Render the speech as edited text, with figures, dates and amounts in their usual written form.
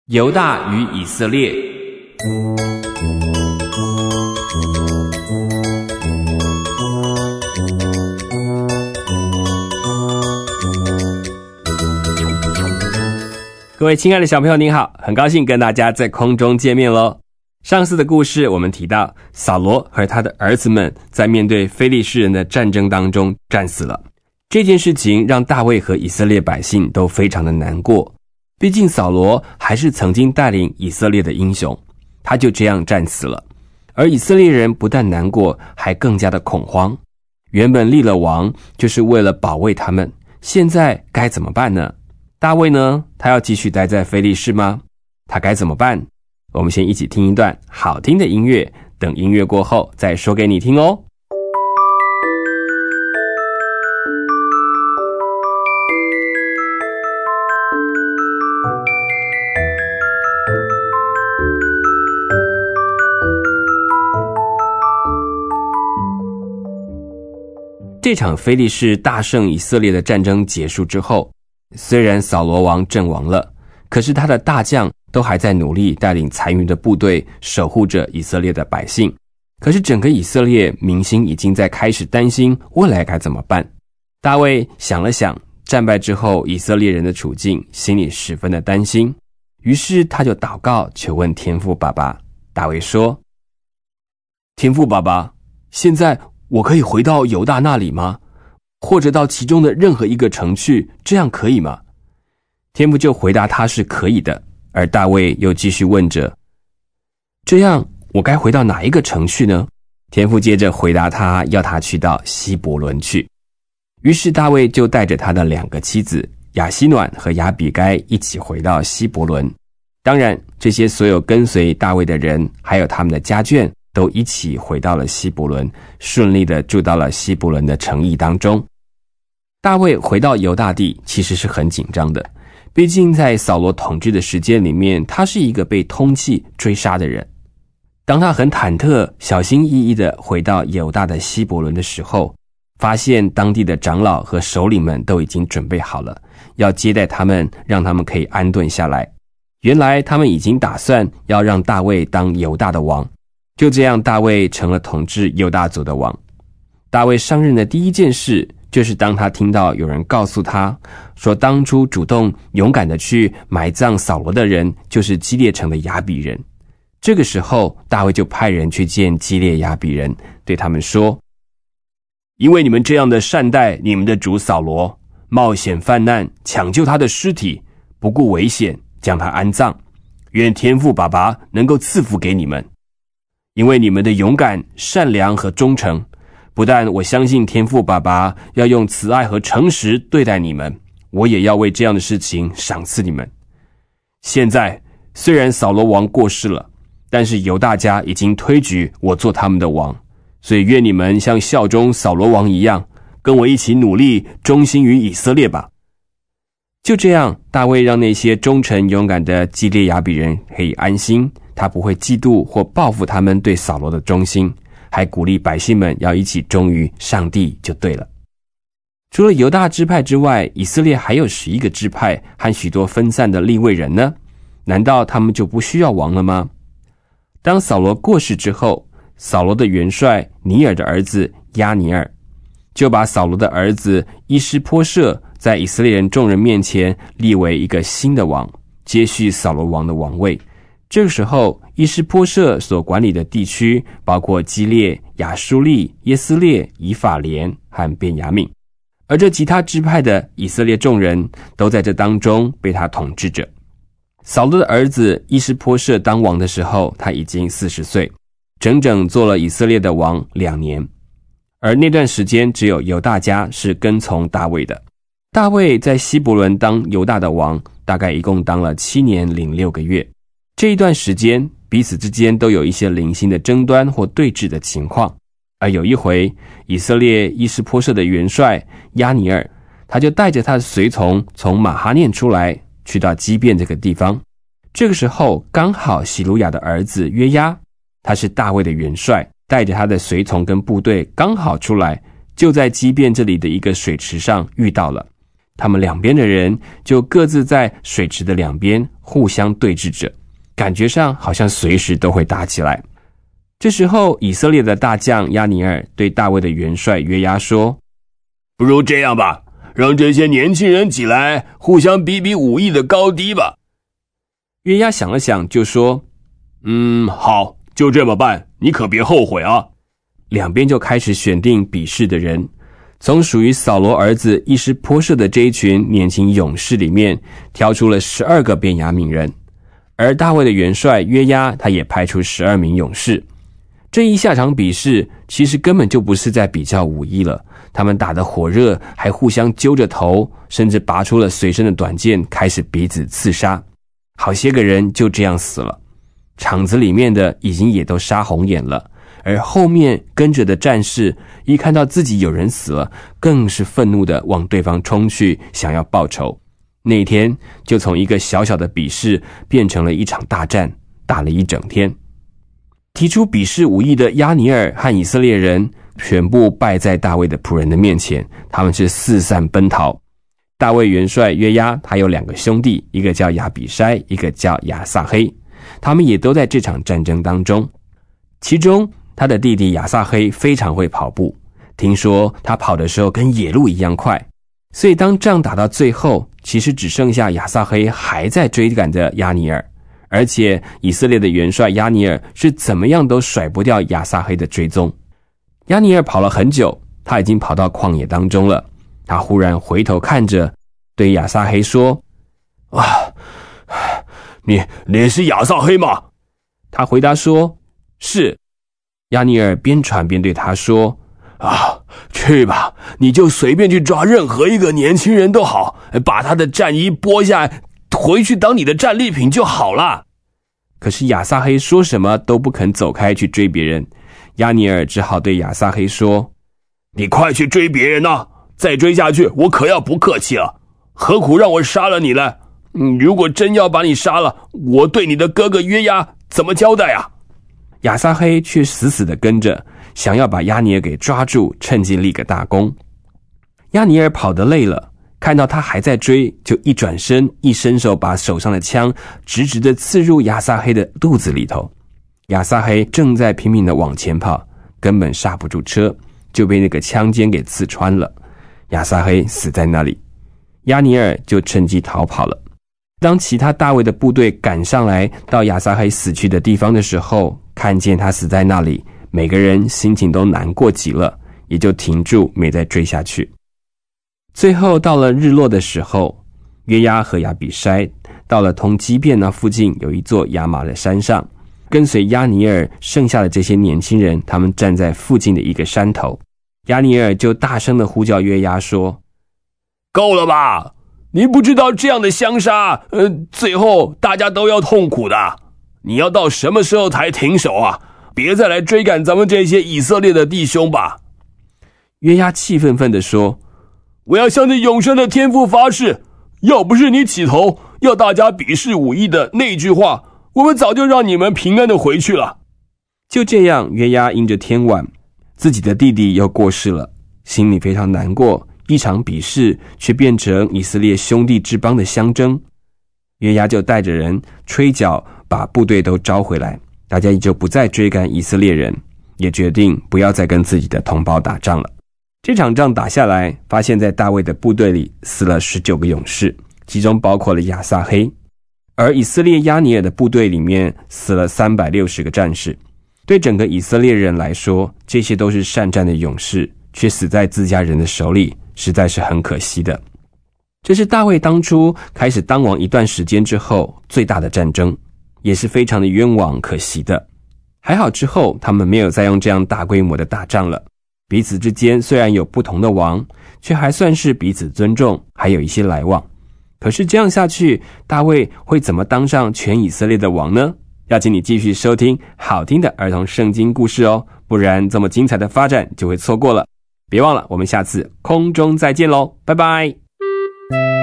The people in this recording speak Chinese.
犹大与以色列。各位亲爱的小朋友您好，很高兴跟大家在空中见面咯。上次的故事我们提到，扫罗和他的儿子们在面对非利士人的战争当中战死了。这件事情让大卫和以色列百姓都非常的难过，毕竟扫罗还是曾经带领以色列的英雄，他就这样战死了。而以色列人不但难过，还更加的恐慌。原本立了王就是为了保卫他们，现在该怎么办呢？大卫呢，他要继续待在非利士吗？他该怎么办？我们先一起听一段好听的音乐，等音乐过后再说给你听哦。这场非利士大胜以色列的战争结束之后，虽然扫罗王阵亡了，可是他的大将都还在努力带领残余的部队守护着以色列的百姓。可是整个以色列民心已经在开始担心未来该怎么办。大卫想了想战败之后以色列人的处境，心里十分的担心，于是他就祷告求问天父爸爸。大卫说：天父爸爸，现在我可以回到犹大那里吗？或者到其中的任何一个城去，这样可以吗？天父就回答他是可以的。而大卫又继续问着：这样我该回到哪一个城去呢？天父接着回答他，要他去到希伯伦去。于是大卫就带着他的两个妻子亚希暖和亚比该一起回到希伯伦。当然，这些所有跟随大卫的人还有他们的家眷都一起回到了希伯伦，顺利的住到了希伯伦的城邑当中。大卫回到犹大地其实是很紧张的，毕竟在扫罗统治的时间里面，他是一个被通缉追杀的人。当他很忐忑小心翼翼的回到犹大的希伯伦的时候，发现当地的长老和首领们都已经准备好了，要接待他们，让他们可以安顿下来。原来他们已经打算要让大卫当犹大的王。就这样，大卫成了统治犹大族的王。大卫上任的第一件事，就是当他听到有人告诉他说，当初主动勇敢的去埋葬扫罗的人就是基列城的亚比人。这个时候，大卫就派人去见基列亚比人，对他们说：因为你们这样的善待你们的主扫罗，冒险犯难抢救他的尸体，不顾危险将他安葬，愿天父爸爸能够赐福给你们。因为你们的勇敢、善良和忠诚，不但我相信天父爸爸要用慈爱和诚实对待你们，我也要为这样的事情赏赐你们。现在虽然扫罗王过世了，但是犹大家已经推举我做他们的王，所以愿你们像效忠扫罗王一样，跟我一起努力忠心于以色列吧。就这样，大卫让那些忠诚勇敢的基列亚比人可以安心，他不会嫉妒或报复他们对扫罗的忠心，还鼓励百姓们要一起忠于上帝就对了。除了犹大支派之外，以色列还有11个支派和许多分散的利未人呢，难道他们就不需要王了吗？当扫罗过世之后，扫罗的元帅尼尔的儿子押尼尔就把扫罗的儿子伊施波设在以色列人众人面前立为一个新的王，接续扫罗王的王位。这个时候，伊施波设所管理的地区包括基列、亚舒利、耶斯列、以法莲和便雅悯，而这其他支派的以色列众人都在这当中被他统治着。扫罗的儿子伊施波设当王的时候，他已经40岁，整整做了以色列的王2年。而那段时间只有犹大家是跟从大卫的。大卫在希伯伦当犹大的王，大概一共当了7年零6个月。这一段时间，彼此之间都有一些零星的争端或对峙的情况。而有一回，以色列伊施波设的元帅押尼尔，他就带着他的随从从马哈念出来，去到基遍这个地方。这个时候，刚好洗鲁雅的儿子约押，他是大卫的元帅，带着他的随从跟部队刚好出来，就在基遍这里的一个水池上遇到了。 他们两边的人就各自在水池的两边互相对峙着，感觉上好像随时都会打起来。这时候以色列的大将亚尼尔对大卫的元帅约押说： 不如这样吧，让这些年轻人起来互相比比武艺的高低吧。 约押想了想就说： 好，就这么办，你可别后悔啊。 两边就开始选定比试的人，从属于扫罗儿子伊施波设的这一群年轻勇士里面挑出了12个便雅悯人，而大卫的元帅约押他也派出12名勇士。这一下场比试其实根本就不是在比较武艺了，他们打得火热，还互相揪着头，甚至拔出了随身的短剑开始彼此刺杀，好些个人就这样死了。场子里面的已经也都杀红眼了，而后面跟着的战士一看到自己有人死了，更是愤怒地往对方冲去，想要报仇。那一天就从一个小小的比试变成了一场大战，打了一整天。提出比试武艺的亚尼尔和以色列人全部败在大卫的仆人的面前，他们是四散奔逃。大卫元帅约押他有2个兄弟，一个叫亚比筛，一个叫亚撒黑，他们也都在这场战争当中。其中他的弟弟亚撒黑非常会跑步，听说他跑的时候跟野鹿一样快，所以当仗打到最后，其实只剩下亚撒黑还在追赶着亚尼尔，而且以色列的元帅亚尼尔是怎么样都甩不掉亚撒黑的追踪。亚尼尔跑了很久，他已经跑到旷野当中了，他忽然回头看着，对亚撒黑说： 你是亚撒黑吗？ 他回答说：是。亚尼尔边喘边对他说： 去吧，你就随便去抓任何一个年轻人都好，把他的战衣剥下回去当你的战利品就好了。 可是亚撒黑说什么都不肯走开去追别人，亚尼尔只好对亚撒黑说： 你快去追别人啊，再追下去我可要不客气了，何苦让我杀了你呢？如果真要把你杀了，我对你的哥哥约押怎么交代啊？ 亚撒黑却死死地跟着，想要把亚尼尔给抓住，趁机立个大功。亚尼尔跑得累了，看到他还在追，就一转身，一伸手把手上的枪直直地刺入亚撒黑的肚子里头。亚撒黑正在拼命地往前跑，根本刹不住车，就被那个枪尖给刺穿了。亚撒黑死在那里，亚尼尔就趁机逃跑了。当其他大卫的部队赶上来到亚撒黑死去的地方的时候，看见他死在那里，每个人心情都难过极了，也就停住，没再追下去。最后到了日落的时候，约押和亚比筛到了通基遍那附近有一座亚玛的山上，跟随亚尼尔剩下的这些年轻人，他们站在附近的一个山头。亚尼尔就大声地呼叫约押说： 够了吧，你不知道这样的相杀，最后大家都要痛苦的。你要到什么时候才停手啊？别再来追赶咱们这些以色列的弟兄吧。 约押气愤愤地说： 我要向着永生的天父发誓，要不是你起头要大家比试武艺的那句话，我们早就让你们平安的回去了。 就这样，约押因着天晚，自己的弟弟又过世了，心里非常难过，一场比试却变成以色列兄弟之邦的相争。约押就带着人吹角，把部队都招回来，大家也就不再追赶以色列人，也决定不要再跟自己的同胞打仗了。这场仗打下来，发现在大卫的部队里死了19个勇士，其中包括了亚撒黑，而以色列亚尼尔的部队里面死了360个战士。对整个以色列人来说，这些都是善战的勇士，却死在自家人的手里，实在是很可惜的。这是大卫当初开始当王一段时间之后最大的战争，也是非常的冤枉可惜的。还好之后他们没有再用这样大规模的打仗了，彼此之间虽然有不同的王，却还算是彼此尊重，还有一些来往。可是这样下去，大卫会怎么当上全以色列的王呢？要请你继续收听好听的儿童圣经故事哦，不然这么精彩的发展就会错过了。别忘了，我们下次空中再见咯，拜拜。